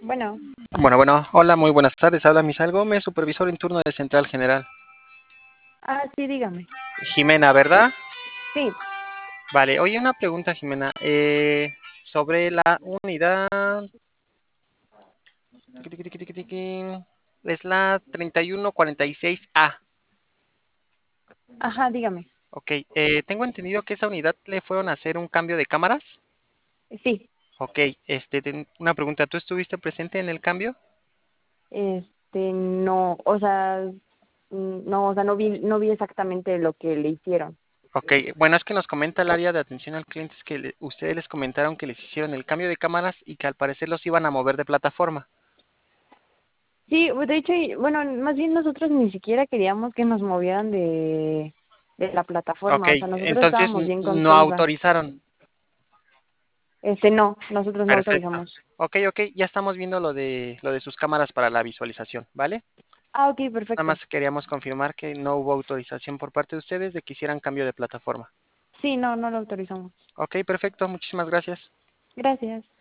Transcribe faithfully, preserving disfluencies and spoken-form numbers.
Bueno, Bueno, bueno, hola, muy buenas tardes. Habla Misael Gómez, supervisor en turno de Central General. ah, sí, dígame. Jimena, ¿verdad? Sí, Vale, oye, una pregunta, Jimena. Eh, sobre la unidad. tiqui, tiqui, tiqui, tiqui, Es la treinta y uno cuarenta y seis A. ajá, dígame. Ok, eh, tengo entendido que esa unidad le fueron a hacer un cambio de cámaras. Sí, Ok, este, ten- una pregunta. ¿Tú estuviste presente en el cambio? este, no, o sea, mm, no, o sea, no vi, no vi exactamente lo que le hicieron. Ok, bueno, es que nos comenta el área de atención al cliente que le- ustedes les comentaron que les hicieron el cambio de cámaras y que al parecer los iban a mover de plataforma. Sí, pues, de hecho, y- bueno, más bien nosotros ni siquiera queríamos que nos movieran de, de la Ok, plataforma, o sea, nosotros entonces estábamos n- bien con no Tulsa. autorizaron. Este, no, nosotros no Perfecto. autorizamos. Ok, ok, ya estamos viendo lo de lo de sus cámaras para la visualización, ¿vale? Ah, ok, Nada perfecto. más queríamos confirmar que no hubo autorización por parte de ustedes de que hicieran cambio de plataforma. Sí, no, no lo autorizamos. Ok, perfecto, muchísimas gracias. Gracias.